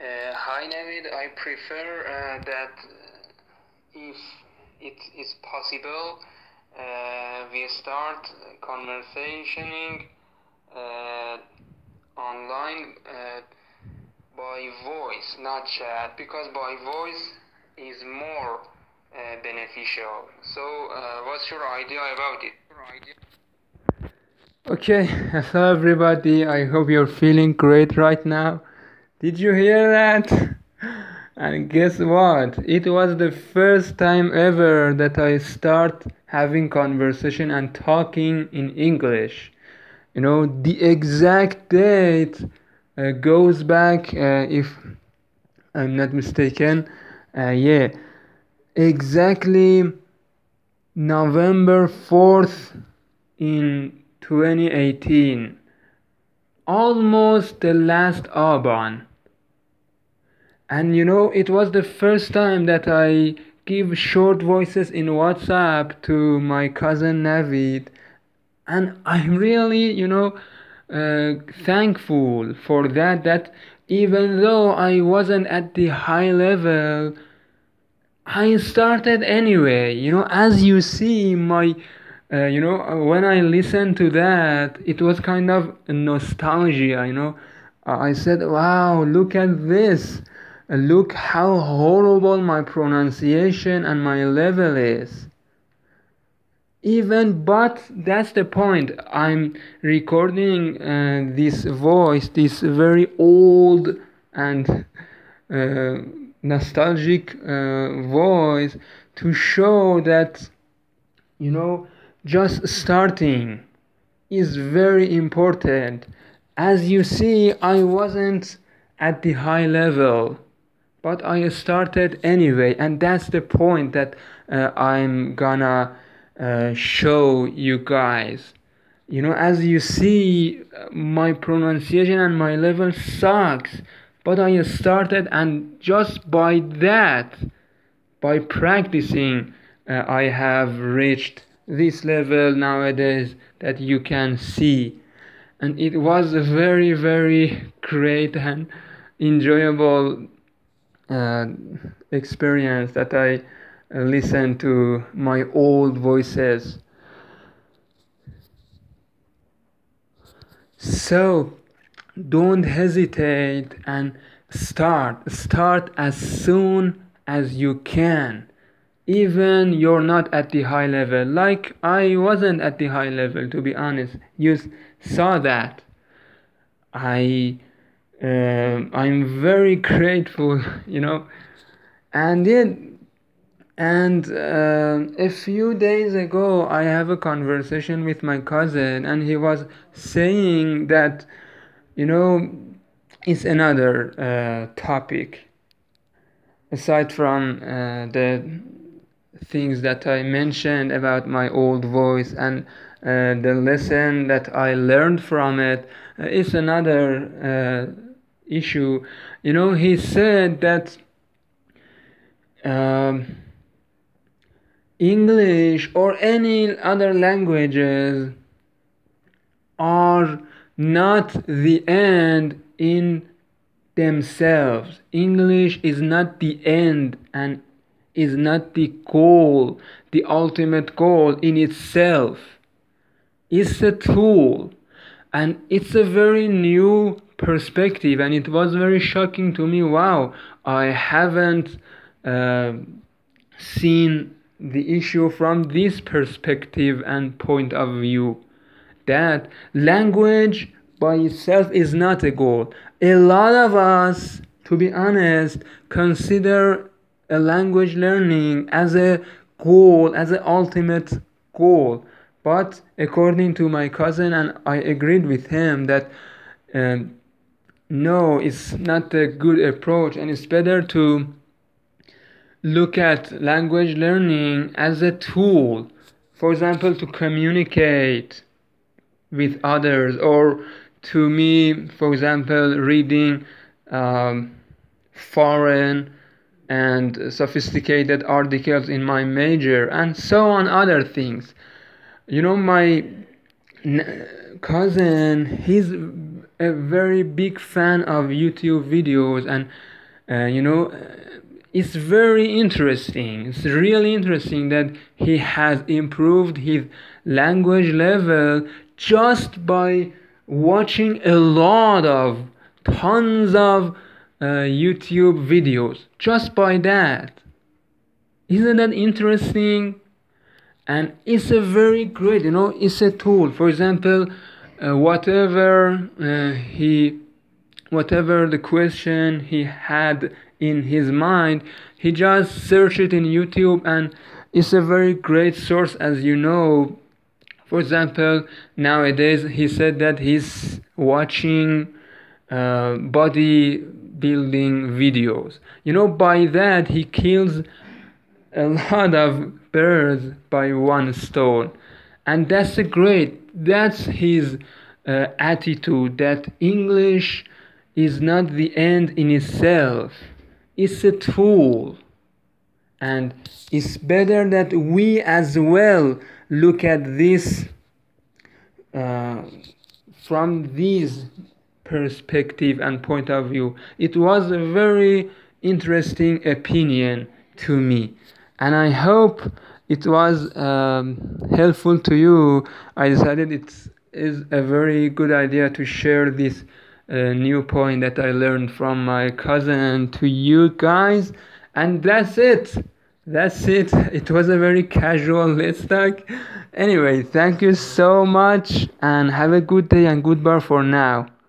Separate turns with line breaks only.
Hi Navid, I prefer that if it is possible, we start conversationing uh, online by voice, not chat, because by voice is more beneficial. So, what's your idea about it?
Okay, hello everybody. I hope you're feeling great right now. Did you hear that? And guess what? It was the first time ever that I start having conversation and talking in English. The exact date goes back, if I'm not mistaken, yeah, exactly November 4th in 2018, almost the last Aban. And it was the first time that I give short voices in WhatsApp to my cousin Navid, and I'm really, thankful for that. That even though I wasn't at the high level, I started anyway. As you see, when I listened to that, it was kind of nostalgia. I said, "Wow, look at this! Look how horrible my pronunciation and my level is." But that's the point. I'm recording this voice, this very old and uh, nostalgic voice, to show that you know just starting is very important. As you see, I wasn't at the high level, but I started anyway, and that's the point that I'm gonna show you guys. As you see, my pronunciation and my level sucks, but I started, and just by that, by practicing, I have reached this level nowadays that you can see. And it was a very, very great and enjoyable uh, experience that I listened to my old voices. So don't hesitate and start as soon as you can. Even you're not at the high level, like I wasn't at the high level, to be honest. You saw that. I'm very grateful, and then a few days ago, I have a conversation with my cousin, and he was saying that, you know, it's another topic aside from the things that I mentioned about my old voice and the lesson that I learned from it. It's another issue. He said that. Um, English or any other languages are not the end in themselves. English is not the end and is not the goal, the ultimate goal in itself. It's a tool, and it's a very new perspective, and it was very shocking to me. Wow, I haven't uh, seen the issue from this perspective and point of view, that language by itself is not a goal. A lot of us, to be honest, consider a language learning as a goal, as an ultimate goal. But according to my cousin, and I agreed with him, that um, no, it's not a good approach, and it's better to look at language learning as a tool, for example, to communicate with others, or to me, for example, reading um, foreign and sophisticated articles in my major, and so on, other things. My cousin, he's a very big fan of YouTube videos, and you know, it's very interesting. It's really interesting that he has improved his language level just by watching a lot of tons of YouTube videos. Just by that. Isn't that interesting? And it's a very great, it's a tool. For example, whatever the question he had in his mind, he just searched it in YouTube, and it's a very great source, as you know. For example, nowadays he said that he's watching bodybuilding videos. By that he kills a lot of birds by one stone. And that's his attitude, that English is not the end in itself. It's a tool. And it's better that we as well look at this from this perspective and point of view. It was a very interesting opinion to me, and I hope it was helpful to you. I decided it is a very good idea to share this new point that I learned from my cousin to you guys. And that's it. It was a very casual let's talk. Anyway, thank you so much and have a good day and goodbye for now.